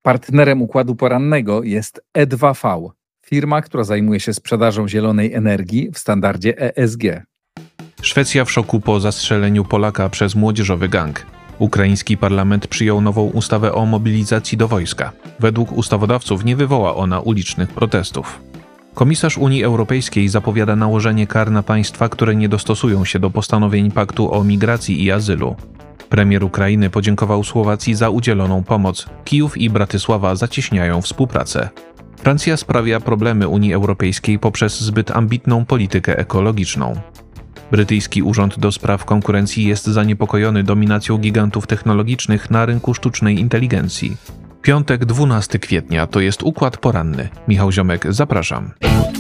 Partnerem układu porannego jest E2V, firma, która zajmuje się sprzedażą zielonej energii w standardzie ESG. Szwecja w szoku po zastrzeleniu Polaka przez młodzieżowy gang. Ukraiński parlament przyjął nową ustawę o mobilizacji do wojska. Według ustawodawców nie wywoła ona ulicznych protestów. Komisarz Unii Europejskiej zapowiada nałożenie kar na państwa, które nie dostosują się do postanowień Paktu o migracji i azylu. Premier Ukrainy podziękował Słowacji za udzieloną pomoc. Kijów i Bratysława zacieśniają współpracę. Francja sprawia problemy Unii Europejskiej poprzez zbyt ambitną politykę ekologiczną. Brytyjski Urząd do Spraw Konkurencji jest zaniepokojony dominacją gigantów technologicznych na rynku sztucznej inteligencji. Piątek, 12 kwietnia, to jest Układ Poranny. Michał Ziomek, zapraszam.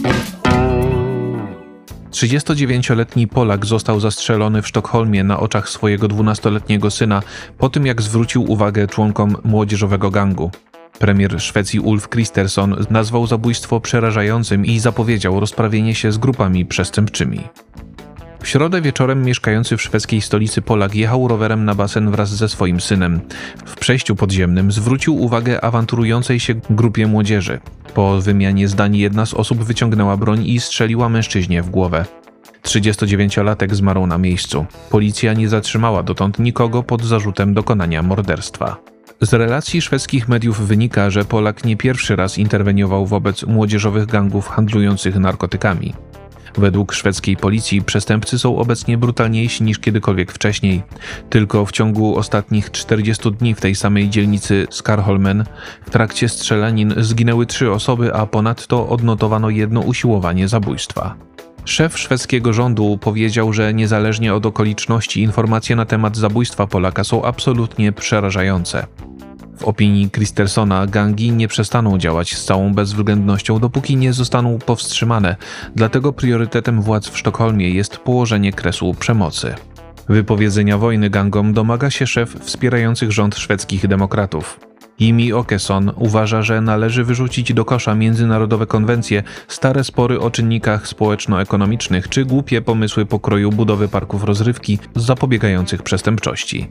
39-letni Polak został zastrzelony w Sztokholmie na oczach swojego 12-letniego syna po tym, jak zwrócił uwagę członkom młodzieżowego gangu. Premier Szwecji Ulf Kristersson nazwał zabójstwo przerażającym i zapowiedział rozprawienie się z grupami przestępczymi. W środę wieczorem mieszkający w szwedzkiej stolicy Polak jechał rowerem na basen wraz ze swoim synem. W przejściu podziemnym zwrócił uwagę awanturującej się grupie młodzieży. Po wymianie zdań jedna z osób wyciągnęła broń i strzeliła mężczyźnie w głowę. 39-latek zmarł na miejscu. Policja nie zatrzymała dotąd nikogo pod zarzutem dokonania morderstwa. Z relacji szwedzkich mediów wynika, że Polak nie pierwszy raz interweniował wobec młodzieżowych gangów handlujących narkotykami. Według szwedzkiej policji przestępcy są obecnie brutalniejsi niż kiedykolwiek wcześniej. Tylko w ciągu ostatnich 40 dni w tej samej dzielnicy Skarholmen w trakcie strzelanin zginęły 3 osoby, a ponadto odnotowano jedno usiłowanie zabójstwa. Szef szwedzkiego rządu powiedział, że niezależnie od okoliczności informacje na temat zabójstwa Polaka są absolutnie przerażające. W opinii Kristerssona gangi nie przestaną działać z całą bezwzględnością, dopóki nie zostaną powstrzymane, dlatego priorytetem władz w Sztokholmie jest położenie kresu przemocy. Wypowiedzenia wojny gangom domaga się szef wspierających rząd szwedzkich demokratów. Jimmie Åkesson uważa, że należy wyrzucić do kosza międzynarodowe konwencje, stare spory o czynnikach społeczno-ekonomicznych czy głupie pomysły pokroju budowy parków rozrywki zapobiegających przestępczości.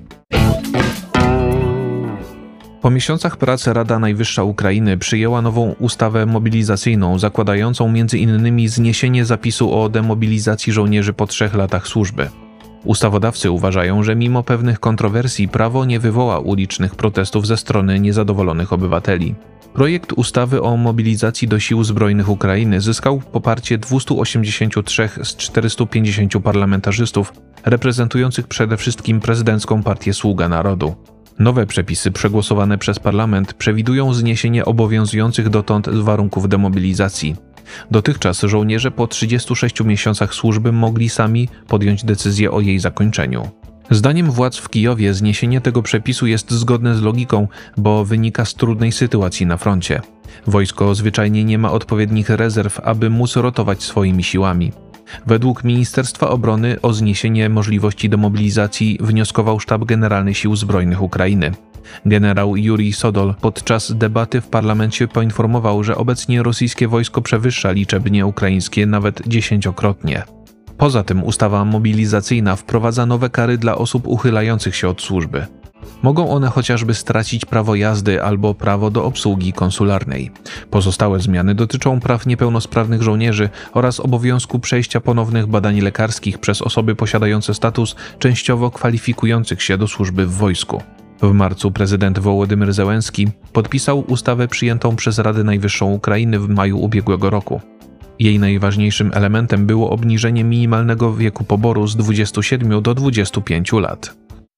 Po miesiącach prac Rada Najwyższa Ukrainy przyjęła nową ustawę mobilizacyjną zakładającą m.in. zniesienie zapisu o demobilizacji żołnierzy po 3 latach służby. Ustawodawcy uważają, że mimo pewnych kontrowersji prawo nie wywoła ulicznych protestów ze strony niezadowolonych obywateli. Projekt ustawy o mobilizacji do sił zbrojnych Ukrainy zyskał poparcie 283 z 450 parlamentarzystów reprezentujących przede wszystkim prezydencką partię Sługa Narodu. Nowe przepisy przegłosowane przez parlament przewidują zniesienie obowiązujących dotąd warunków demobilizacji. Dotychczas żołnierze po 36 miesiącach służby mogli sami podjąć decyzję o jej zakończeniu. Zdaniem władz w Kijowie zniesienie tego przepisu jest zgodne z logiką, bo wynika z trudnej sytuacji na froncie. Wojsko zwyczajnie nie ma odpowiednich rezerw, aby móc rotować swoimi siłami. Według Ministerstwa Obrony o zniesienie możliwości demobilizacji wnioskował Sztab Generalny Sił Zbrojnych Ukrainy. Generał Jurij Sodol podczas debaty w parlamencie poinformował, że obecnie rosyjskie wojsko przewyższa liczebnie ukraińskie nawet 10-krotnie. Poza tym ustawa mobilizacyjna wprowadza nowe kary dla osób uchylających się od służby. Mogą one chociażby stracić prawo jazdy albo prawo do obsługi konsularnej. Pozostałe zmiany dotyczą praw niepełnosprawnych żołnierzy oraz obowiązku przejścia ponownych badań lekarskich przez osoby posiadające status częściowo kwalifikujących się do służby w wojsku. W marcu prezydent Wołodymyr Zełenski podpisał ustawę przyjętą przez Radę Najwyższą Ukrainy w maju ubiegłego roku. Jej najważniejszym elementem było obniżenie minimalnego wieku poboru z 27 do 25 lat.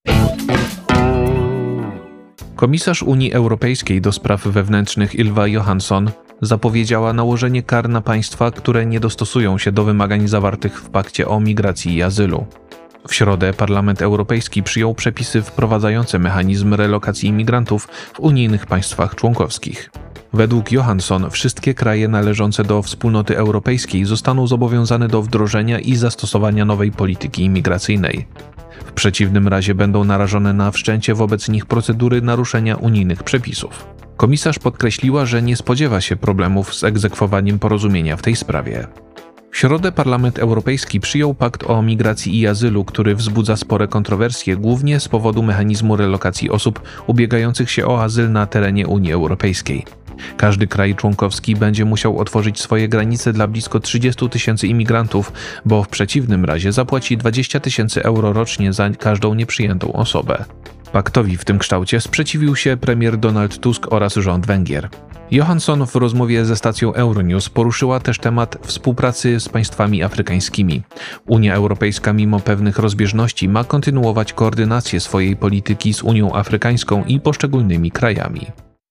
Komisarz Unii Europejskiej do spraw wewnętrznych Ylva Johansson zapowiedziała nałożenie kar na państwa, które nie dostosują się do wymagań zawartych w Pakcie o migracji i azylu. W środę Parlament Europejski przyjął przepisy wprowadzające mechanizm relokacji imigrantów w unijnych państwach członkowskich. Według Johansson wszystkie kraje należące do Wspólnoty Europejskiej zostaną zobowiązane do wdrożenia i zastosowania nowej polityki imigracyjnej. W przeciwnym razie będą narażone na wszczęcie wobec nich procedury naruszenia unijnych przepisów. Komisarz podkreśliła, że nie spodziewa się problemów z egzekwowaniem porozumienia w tej sprawie. W środę Parlament Europejski przyjął pakt o migracji i azylu, który wzbudza spore kontrowersje, głównie z powodu mechanizmu relokacji osób ubiegających się o azyl na terenie Unii Europejskiej. Każdy kraj członkowski będzie musiał otworzyć swoje granice dla blisko 30 000 imigrantów, bo w przeciwnym razie zapłaci 20 000 euro rocznie za każdą nieprzyjętą osobę. Paktowi w tym kształcie sprzeciwił się premier Donald Tusk oraz rząd Węgier. Johansson w rozmowie ze stacją Euronews poruszyła też temat współpracy z państwami afrykańskimi. Unia Europejska mimo pewnych rozbieżności ma kontynuować koordynację swojej polityki z Unią Afrykańską i poszczególnymi krajami.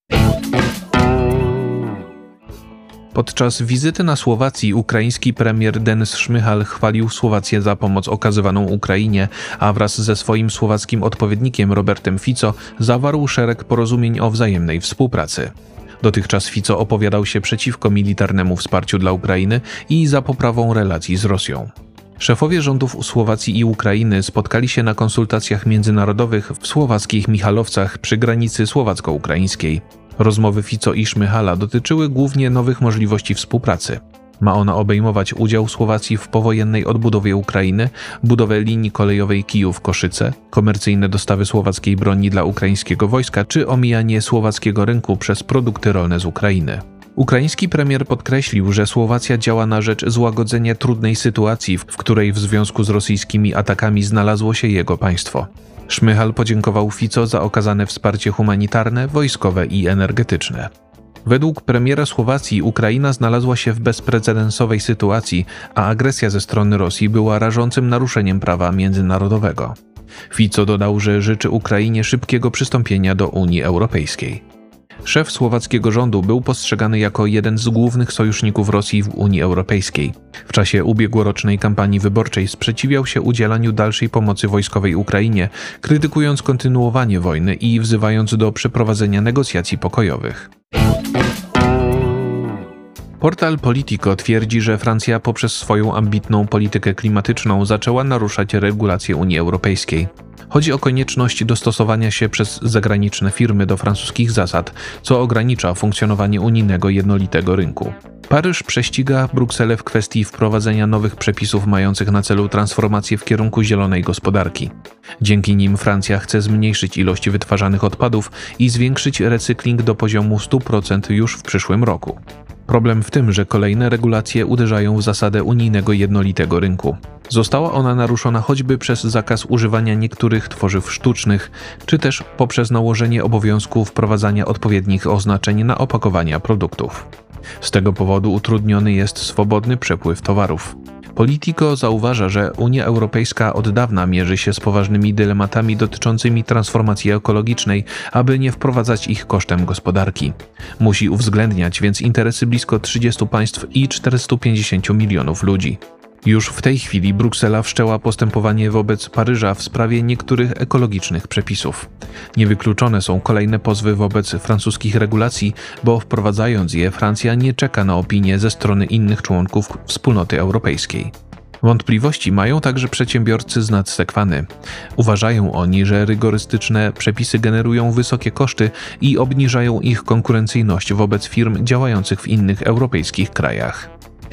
Podczas wizyty na Słowacji ukraiński premier Denis Szmyhal chwalił Słowację za pomoc okazywaną Ukrainie, a wraz ze swoim słowackim odpowiednikiem Robertem Fico zawarł szereg porozumień o wzajemnej współpracy. Dotychczas Fico opowiadał się przeciwko militarnemu wsparciu dla Ukrainy i za poprawą relacji z Rosją. Szefowie rządów Słowacji i Ukrainy spotkali się na konsultacjach międzynarodowych w słowackich Michalowcach przy granicy słowacko-ukraińskiej. Rozmowy Fico i Szmyhala dotyczyły głównie nowych możliwości współpracy. Ma ona obejmować udział Słowacji w powojennej odbudowie Ukrainy, budowę linii kolejowej Kijów-Koszyce, komercyjne dostawy słowackiej broni dla ukraińskiego wojska czy omijanie słowackiego rynku przez produkty rolne z Ukrainy. Ukraiński premier podkreślił, że Słowacja działa na rzecz złagodzenia trudnej sytuacji, w której w związku z rosyjskimi atakami znalazło się jego państwo. Szmyhal podziękował Fico za okazane wsparcie humanitarne, wojskowe i energetyczne. Według premiera Słowacji Ukraina znalazła się w bezprecedensowej sytuacji, a agresja ze strony Rosji była rażącym naruszeniem prawa międzynarodowego. Fico dodał, że życzy Ukrainie szybkiego przystąpienia do Unii Europejskiej. Szef słowackiego rządu był postrzegany jako jeden z głównych sojuszników Rosji w Unii Europejskiej. W czasie ubiegłorocznej kampanii wyborczej sprzeciwiał się udzielaniu dalszej pomocy wojskowej Ukrainie, krytykując kontynuowanie wojny i wzywając do przeprowadzenia negocjacji pokojowych. Portal Politico twierdzi, że Francja poprzez swoją ambitną politykę klimatyczną zaczęła naruszać regulacje Unii Europejskiej. Chodzi o konieczność dostosowania się przez zagraniczne firmy do francuskich zasad, co ogranicza funkcjonowanie unijnego jednolitego rynku. Paryż prześciga Brukselę w kwestii wprowadzenia nowych przepisów mających na celu transformację w kierunku zielonej gospodarki. Dzięki nim Francja chce zmniejszyć ilość wytwarzanych odpadów i zwiększyć recykling do poziomu 100% już w przyszłym roku. Problem w tym, że kolejne regulacje uderzają w zasadę unijnego jednolitego rynku. Została ona naruszona choćby przez zakaz używania niektórych tworzyw sztucznych, czy też poprzez nałożenie obowiązku wprowadzania odpowiednich oznaczeń na opakowania produktów. Z tego powodu utrudniony jest swobodny przepływ towarów. Politico zauważa, że Unia Europejska od dawna mierzy się z poważnymi dylematami dotyczącymi transformacji ekologicznej, aby nie wprowadzać ich kosztem gospodarki. Musi uwzględniać więc interesy blisko 30 państw i 450 milionów ludzi. Już w tej chwili Bruksela wszczęła postępowanie wobec Paryża w sprawie niektórych ekologicznych przepisów. Niewykluczone są kolejne pozwy wobec francuskich regulacji, bo wprowadzając je Francja nie czeka na opinię ze strony innych członków Wspólnoty Europejskiej. Wątpliwości mają także przedsiębiorcy z nadsekwany. Uważają oni, że rygorystyczne przepisy generują wysokie koszty i obniżają ich konkurencyjność wobec firm działających w innych europejskich krajach.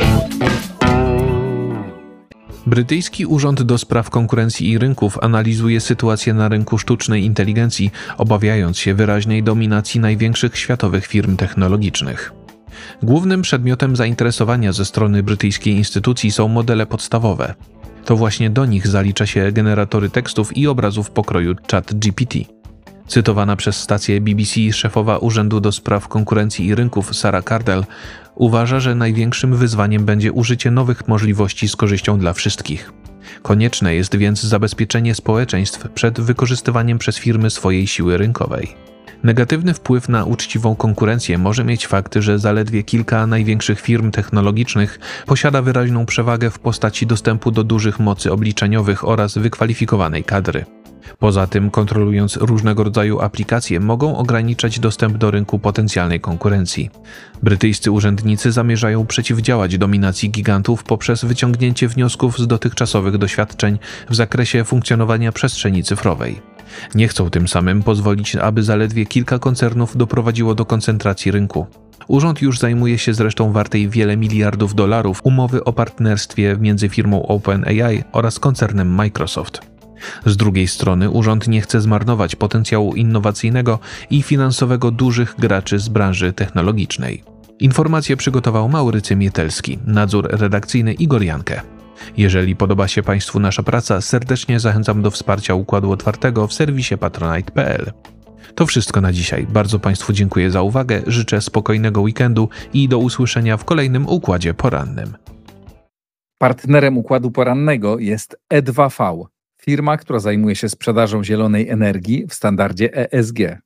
Brytyjski Urząd do Spraw Konkurencji i Rynków analizuje sytuację na rynku sztucznej inteligencji, obawiając się wyraźnej dominacji największych światowych firm technologicznych. Głównym przedmiotem zainteresowania ze strony brytyjskiej instytucji są modele podstawowe. To właśnie do nich zalicza się generatory tekstów i obrazów pokroju ChatGPT. Cytowana przez stację BBC szefowa Urzędu do Spraw Konkurencji i Rynków Sarah Cardell uważa, że największym wyzwaniem będzie użycie nowych możliwości z korzyścią dla wszystkich. Konieczne jest więc zabezpieczenie społeczeństw przed wykorzystywaniem przez firmy swojej siły rynkowej. Negatywny wpływ na uczciwą konkurencję może mieć fakt, że zaledwie kilka największych firm technologicznych posiada wyraźną przewagę w postaci dostępu do dużych mocy obliczeniowych oraz wykwalifikowanej kadry. Poza tym, kontrolując różnego rodzaju aplikacje, mogą ograniczać dostęp do rynku potencjalnej konkurencji. Brytyjscy urzędnicy zamierzają przeciwdziałać dominacji gigantów poprzez wyciągnięcie wniosków z dotychczasowych doświadczeń w zakresie funkcjonowania przestrzeni cyfrowej. Nie chcą tym samym pozwolić, aby zaledwie kilka koncernów doprowadziło do koncentracji rynku. Urząd już zajmuje się zresztą wartej wiele miliardów dolarów umowy o partnerstwie między firmą OpenAI oraz koncernem Microsoft. Z drugiej strony urząd nie chce zmarnować potencjału innowacyjnego i finansowego dużych graczy z branży technologicznej. Informacje przygotował Maurycy Mietelski, nadzór redakcyjny Igor Jankę. Jeżeli podoba się Państwu nasza praca, serdecznie zachęcam do wsparcia Układu Otwartego w serwisie patronite.pl. To wszystko na dzisiaj. Bardzo Państwu dziękuję za uwagę, życzę spokojnego weekendu i do usłyszenia w kolejnym Układzie Porannym. Partnerem Układu Porannego jest E2V, firma, która zajmuje się sprzedażą zielonej energii w standardzie ESG.